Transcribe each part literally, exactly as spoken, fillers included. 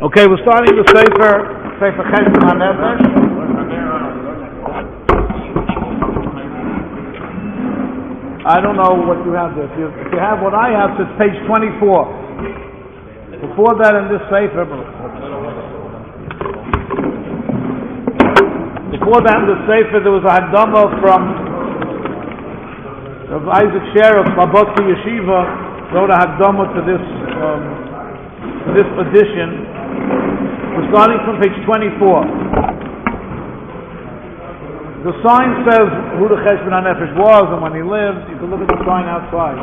Okay, we're starting the Sefer, Sefer Cheshbon HaNefesh. I don't know what you have there. If you, if you have what I have, it's page twenty-four. Before that in this Sefer, before that in the Sefer, there was a Hakdama from Rav Isaac Sher of Slobodka Yeshiva, wrote a Hakdama to this, um, to this edition. We're starting from page twenty-four. The sign says who the Cheshbon HaNefesh was and when he lived. You can look at the sign outside.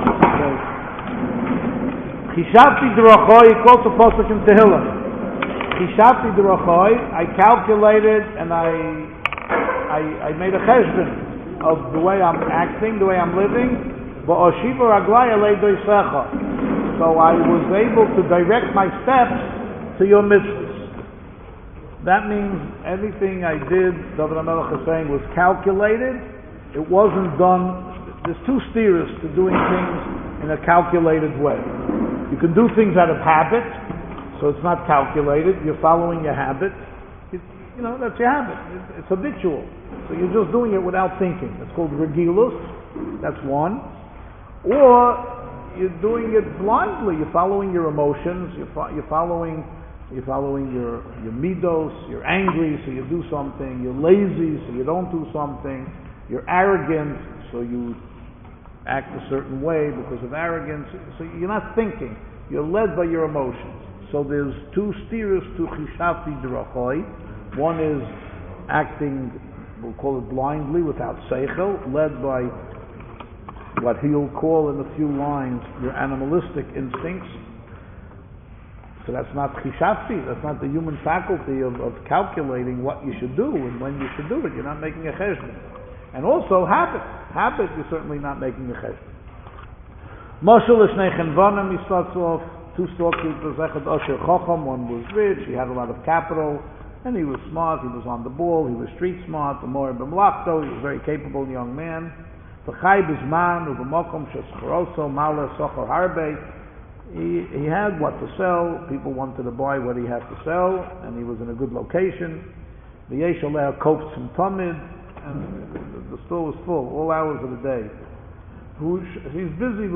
Chishavti d'rachoi, he quotes the pasuk in Tehillim. Chishavti d'rachoi, I calculated and I, I, I made a cheshbon of the way I'm acting, the way I'm living. V'oshiva raglai alei doisecha. So I was able to direct my steps to your mitzvahs. That means everything I did, David HaMelech is saying, was calculated. It wasn't done. There's two steers to doing things in a calculated way. You can do things out of habit, so it's not calculated. You're following your habit. It, you know, that's your habit. It, it's habitual. So you're just doing it without thinking. It's called regilus. That's one. Or you're doing it blindly. You're following your emotions. You're, fo- you're following... You're following your, your midos, you're angry, so you do something, you're lazy, so you don't do something, you're arrogant, so you act a certain way because of arrogance, so you're not thinking, you're led by your emotions. So there's two steers to Chishavti d'rachoi. One is acting, we'll call it blindly, without seichel, led by what he'll call in a few lines your animalistic instincts. So that's not chishavti, that's not the human faculty of, of calculating what you should do and when you should do it. You're not making a cheshbon. And also habit. Habit, you're certainly not making a cheshbon. Moshe l'shnei chenvanim, he starts off, two storekeepers, echad osher chacham, one was rich, he had a lot of capital, and he was smart, he was on the ball, he was street smart, the more b'mlachto, he was a very capable young man. V'chai b'zman, u'b'mokom sheschoroso, maleh sochor harbe. He, he had what to sell. People wanted to buy what he had to sell, and he was in a good location. The yesh aleh kopf some tamid, and the store was full all hours of the day. He's busy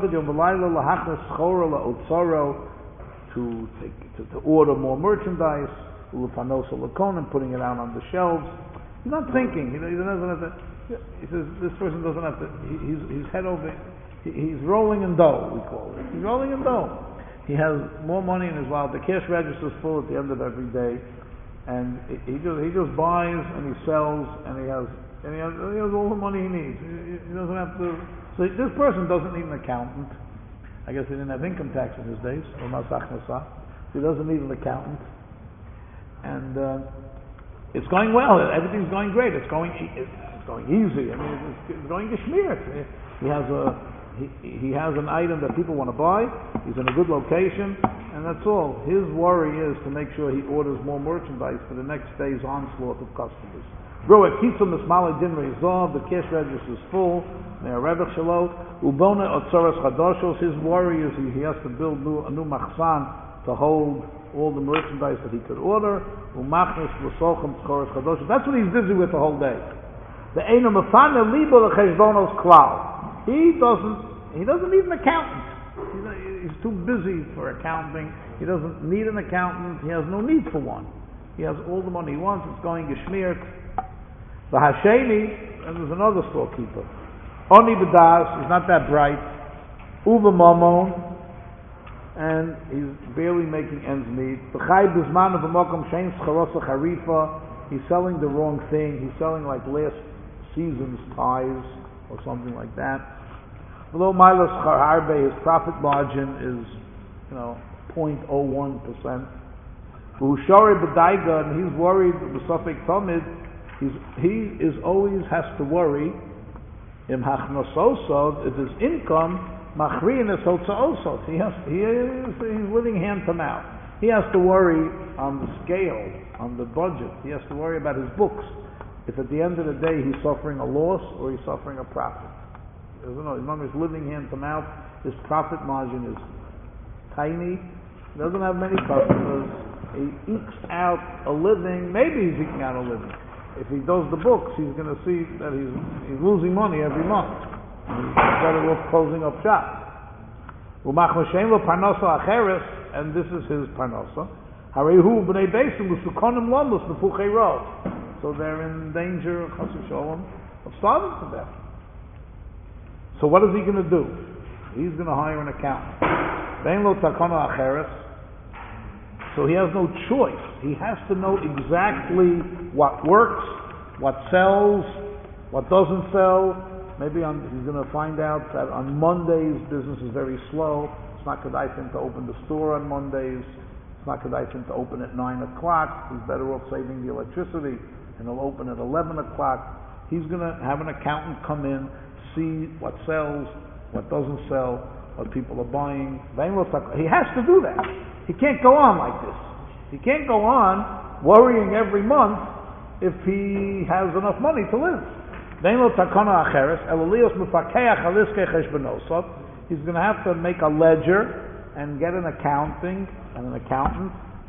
to take to, to order more merchandise, and putting it out on the shelves. He's not thinking. He, he doesn't have to. He says this person doesn't have to. He, he's he's head over. He's rolling in dough, we call it. He's rolling in dough. He has more money in his wallet. The cash register is full at the end of every day, and he just he just buys and he sells, and he has and he has, he has all the money he needs. He, he doesn't have to. So this person doesn't need an accountant. I guess he didn't have income tax in his days, or masach nasa. He doesn't need an accountant, and uh, it's going well. Everything's going great. It's going it's going easy. I mean, it's, it's going geschmiert. He has a He, he has an item that people want to buy, he's in a good location, and that's all. His worry is to make sure he orders more merchandise for the next day's onslaught of customers. The cash register is full, his worry is he, he has to build new, a new machsan to hold all the merchandise that he could order. That's what he's busy with the whole day. He doesn't. He doesn't need an accountant. He's, he's too busy for accounting. He doesn't need an accountant. He has no need for one. He has all the money he wants. It's going geschmiert. The Hasheni, and there's another storekeeper. Oni b'das, he's not that bright. Uva momon, and he's barely making ends meet. B'chai b'zman of a mokom shein scharosa charifa. He's selling the wrong thing. He's selling like last season's ties, or something like that. Below Milos Harbe, his profit margin is, you know, zero point zero one percent. Ushari B'daiga, and he's worried with Sofek Tomid, he's, he is always has to worry, Im Hachnososod, if his income, Machriin is Hotza'osod. He has, he is, he's living hand to mouth. He has to worry on the scale, on the budget. He has to worry about his books. If at the end of the day he's suffering a loss or he's suffering a profit. As long as he's living hand to mouth, his profit margin is tiny. He doesn't have many customers. he ekes out a living. Maybe he's eking out a living. If he does the books, he's going to see that he's he's losing money every month. He's better off closing up shop. And this is his parnasa. So they're in danger of starving to death. So what is he going to do? He's going to hire an accountant. So he has no choice. He has to know exactly what works, what sells, what doesn't sell. Maybe on, he's going to find out that on Mondays business is very slow. It's not good for him to open the store on Mondays. It's not good for him to open at nine o'clock. He's better off saving the electricity, and he'll open at eleven o'clock. He's going to have an accountant come in, see what sells, what doesn't sell, what people are buying. He has to do that. He can't go on like this. He can't go on worrying every month if he has enough money to live. He's going to have to make a ledger and get an accounting and an accountant.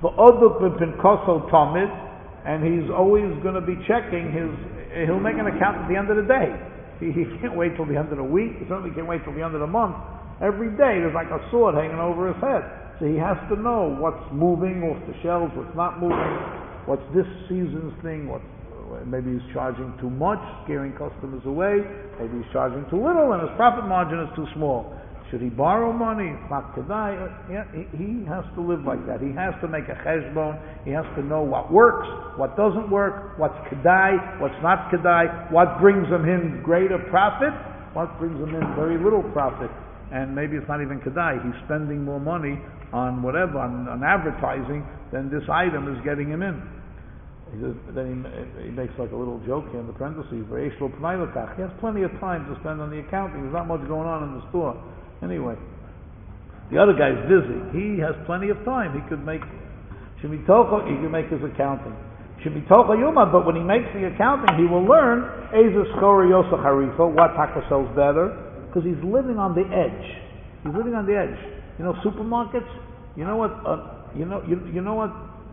And he's always going to be checking his. He'll make an account at the end of the day. He, he can't wait till the end of the week. He certainly can't wait till the end of the month. Every day there's like a sword hanging over his head. So he has to know what's moving off the shelves, what's not moving, what's this season's thing, what's, maybe he's charging too much, scaring customers away, maybe he's charging too little and his profit margin is too small. Should he borrow money? It's not kedai. Yeah, he, he has to live like that. He has to make a cheshbon. He has to know what works, what doesn't work, what's kedai, what's not kedai, what brings him in greater profit, what brings him in very little profit. And maybe it's not even kedai. He's spending more money on whatever, on, on advertising, than this item is getting him in. He says, then he, he makes like a little joke here in the parentheses. He has plenty of time to spend on the accounting. There's not much going on in the store. Anyway, the other guy's busy. He has plenty of time. He could make Shemitoko, he could make his accounting. Shemitoko Yuma, but when he makes the accounting, he will learn Ezes Chora Yosach Harifa, what taka sells better, because he's living on the edge. He's living on the edge. You know, supermarkets. You know what? Uh, you know. You, you know what?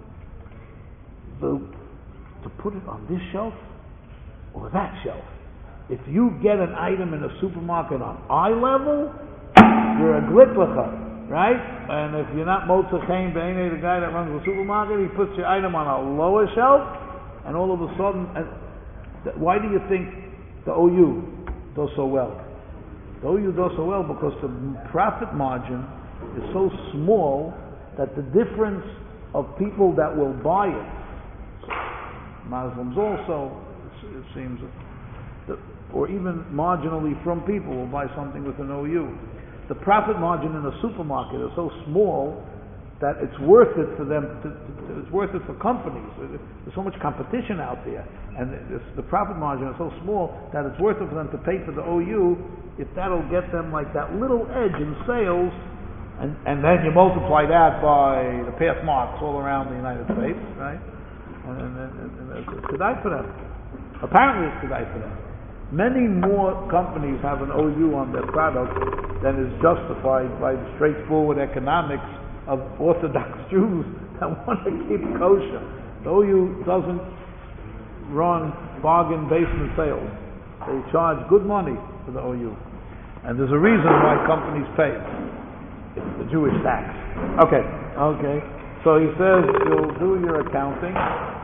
The to put it on this shelf or that shelf. If you get an item in a supermarket on eye level, you're a glitlicha, right? And if you're not Motzachain B'nei, the guy that runs the supermarket, he puts your item on a lower shelf, and all of a sudden, and th- why do you think the O U does so well? The O U does so well because the profit margin is so small that the difference of people that will buy it, Muslims also, it seems, or even marginally from people will buy something with an O U. The profit margin in a supermarket is so small that it's worth it for them. To, to, it's worth it for companies. There's so much competition out there, and this, the profit margin is so small that it's worth it for them to pay for the O U if that'll get them like that little edge in sales, and, and then you multiply that by the path marks all around the United States, right? And, and, and, and it's kedai for them. Apparently, it's kedai for them. Many more companies have an O U on their product than is justified by the straightforward economics of Orthodox Jews that want to keep kosher. The O U doesn't run bargain basement sales. They charge good money for the O U. And there's a reason why companies pay. It's the Jewish tax. Okay, okay. So he says, you'll do your accounting.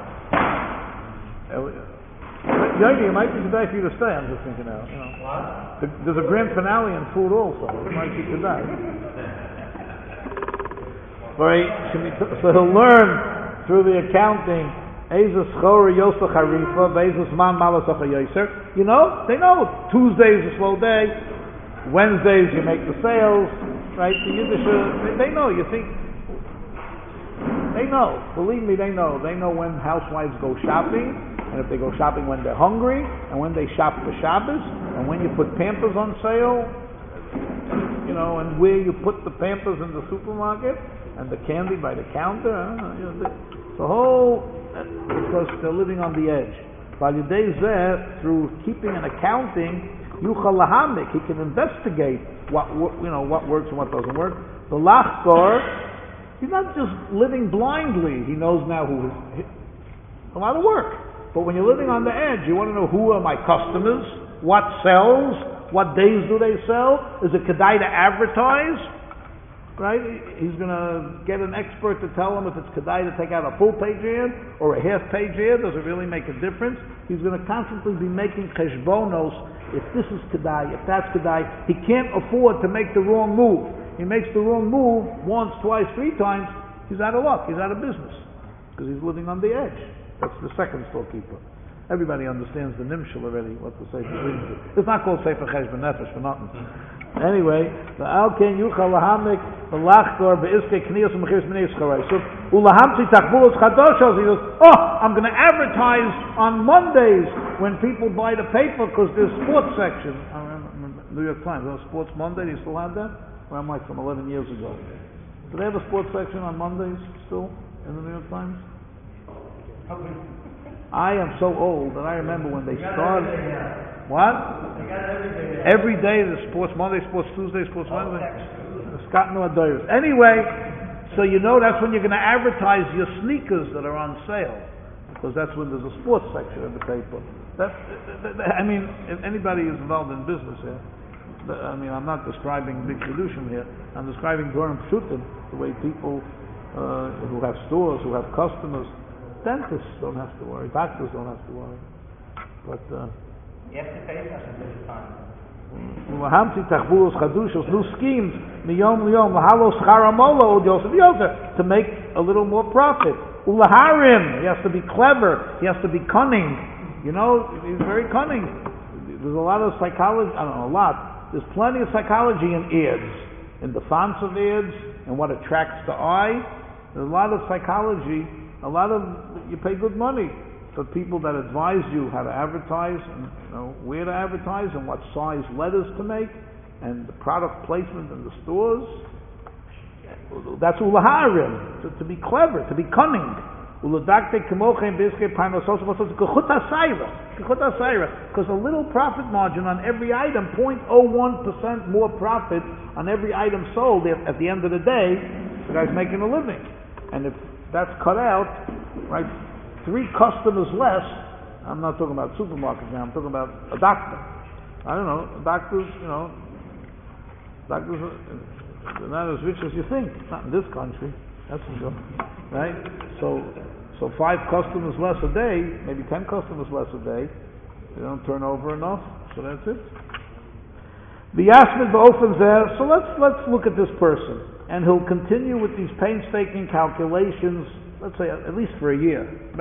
Yogi, it might be today for you to stay, I'm just thinking now. You know. What? There's a grand finale in food also. It might be today. Right? So he'll learn through the accounting, you know, they know Tuesday is a slow day, Wednesdays you make the sales, right? The Yiddish, they, they know, you think, they know, believe me, they know. They know when housewives go shopping, and if they go shopping when they're hungry, and when they shop for Shabbos, and when you put Pampers on sale, you know, and where you put the Pampers in the supermarket, and the candy by the counter, uh, you know, the, the whole, because they're living on the edge. Through keeping an accounting, yuchal lahamik, he can investigate what, you know, what works and what doesn't work. The lachkor, He's not just living blindly. He knows now who is, a lot of work. But when you're living on the edge, you want to know who are my customers, what sells, what days do they sell, is it kedai to advertise? Right? He's going to get an expert to tell him if it's kedai to take out a full page ad or a half page ad. Does it really make a difference? He's going to constantly be making cheshbonos. If this is kedai, if that's kedai, he can't afford to make the wrong move. He makes the wrong move once, twice, three times, he's out of luck. He's out of business because he's living on the edge. That's the second storekeeper. Everybody understands the nimshal already, what the Sefer brings you. It's not called Sefer Cheshbon Nefesh for nothing. Anyway, the Alken Yuchal Lahamik, the Lachtor, the Iske Knios and Mechiris Minei Scharai. So, Ulahamti Takbulos Chadoshos, he goes, oh, I'm going to advertise on Mondays when people buy the paper because there's sports section. I remember New York Times, was Sports Monday, do you still have that? Well, I'm like from eleven years ago. Do they have a sports section on Mondays still in the New York Times? I am so old that I remember when they started. What? Every day the sports Monday, sports Tuesday, sports Wednesday. Scott Noadoyers. Anyway, so you know that's when you're going to advertise your sneakers that are on sale, because that's when there's a sports section in the paper. That, I mean, if anybody is involved in business here, I mean, I'm not describing big solution here. I'm describing Durham Pshutim, the way people uh, who have stores, who have customers. Dentists don't have to worry. Doctors don't have to worry. But uh, you have to pay us at this time. New schemes, to make a little more profit. Ulaharim, he has to be clever. He has to be cunning. You know, he's very cunning. There's a lot of psychology. I don't know a lot. There's plenty of psychology in ads, in the fonts of ads, and what attracts the eye. There's a lot of psychology. A lot of, you pay good money for people that advise you how to advertise, and you know, where to advertise, and what size letters to make, and the product placement in the stores. That's ulaharim, to, to be clever, to be cunning. Because a little profit margin on every item, zero point zero one percent more profit on every item sold at the end of the day, the guy's making a living. And if that's cut out, right, three customers less, I'm not talking about supermarkets now, I'm talking about a doctor. I don't know, doctors, you know, doctors are not as rich as you think. Not in this country, that's for sure. Right? So, so five customers less a day, maybe ten customers less a day, they don't turn over enough, so that's it. The Yasmin Ba'ofen Zer, so let's, let's look at this person. And he'll continue with these painstaking calculations, let's say at least for a year,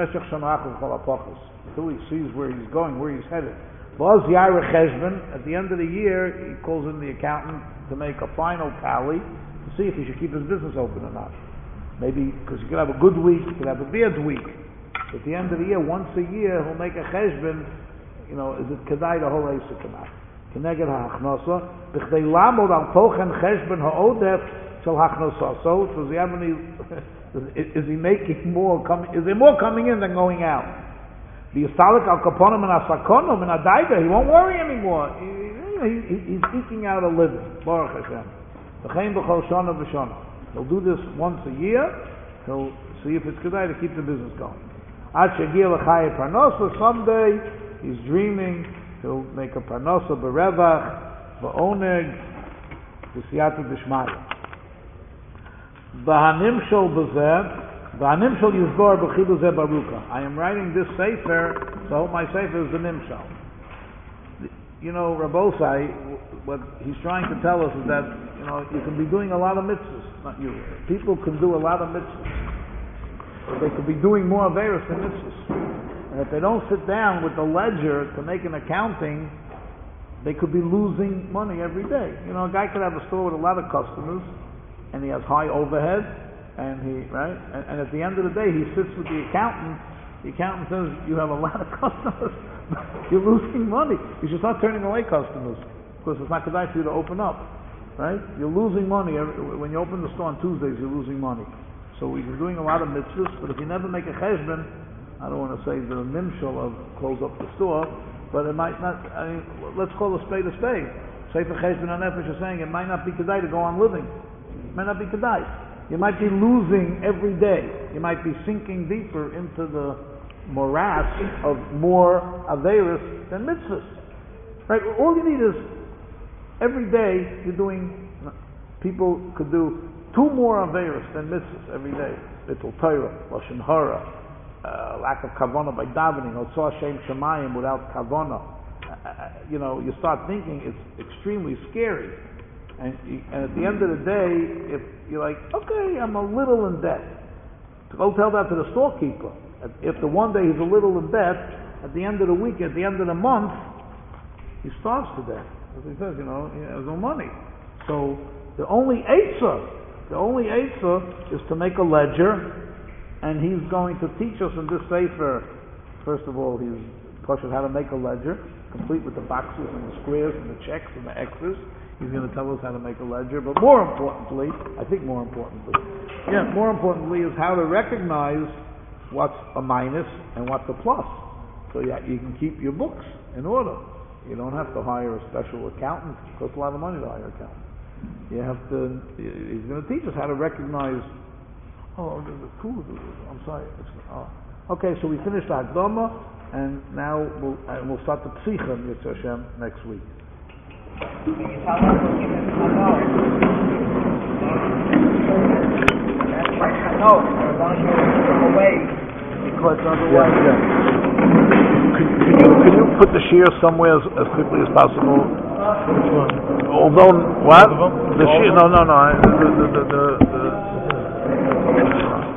until he sees where he's going, where he's headed. At the end of the year, he calls in the accountant to make a final tally to see if he should keep his business open or not. Maybe because you could have a good week, you could have a bad week. At the end of the year, once a year, he'll make a cheshbon. You know, is it kedai the whole eisik or not? Keneged ha'achnasa, b'chdei lamod al tochen cheshbon ha'odef. So does he have any? Is he making more? Coming? Is there more coming in than going out? The yistalik al kaponim and asakonim and adaiga. He won't worry anymore. He, he, he's eking out a living. Baruch Hashem. V'chein b'chol shana v'shana. He'll do this once a year. He'll see if it's good to keep the business going. Ad shegiel l'chayei parnosa. Someday he's dreaming. He'll make a parnosa b'revach b'oneg b'siyata d'shmaya. I am writing this sefer, so I hope my sefer is the nimshal. You know, Rabosai, what he's trying to tell us is that, you know, you can be doing a lot of mitzvahs, not you. People can do a lot of mitzvahs. They could be doing more averos than mitzvahs. And if they don't sit down with the ledger to make an accounting, they could be losing money every day. You know, a guy could have a store with a lot of customers, and he has high overhead, and he, right, and, and at the end of the day, he sits with the accountant. The accountant says, you have a lot of customers, you're losing money. You should start turning away customers, because it's not good for you to open up, right? You're losing money. Every, when you open the store on Tuesdays, you're losing money. So we've been doing a lot of mitzvahs, but if you never make a cheshbon, I don't want to say the nimshal of close up the store, but it might not, I mean, let's call a spade a spade. Sefer Cheshbon HaNefesh is saying it might not be kedai to go on living. It might not be kedai. You might be losing every day. You might be sinking deeper into the morass of more averis than mitzvahs. Right? All you need is every day you're doing. People could do two more averis than mitzvahs every day. Little Torah, lashon hara, uh, lack of kavanah by davening, otzah Hashem shemayim without kavanah. Uh, you know, you start thinking it's extremely scary. And, you, and at the end of the day, if you're like, okay, I'm a little in debt, go tell that to the storekeeper. If the one day he's a little in debt, at the end of the week, at the end of the month, he starves to death. As he says, you know, he has no money. So the only eitzah, the only eitzah is to make a ledger, and he's going to teach us in this sefer. First of all, he's taught us how to make a ledger, complete with the boxes and the squares and the checks and the X's. He's going to tell us how to make a ledger, but more importantly, I think more importantly, yeah, more importantly is how to recognize what's a minus and what's a plus. So yeah, you can keep your books in order. You don't have to hire a special accountant. It costs a lot of money to hire an accountant. You have to, he's going to teach us how to recognize, oh, the, the two, I'm sorry. Oh. Okay, so we finished the Hakdama, and now we'll, and we'll start the Psicha, Yitzhak Hashem, next week. Can you tell us what you meant by no? That's like no, or don't you away? Because otherwise, yeah. yeah. Could, could, you, could you put the shear somewhere as, as quickly as possible? Although, what? The shear, no, no, no. The, the, the, the, the,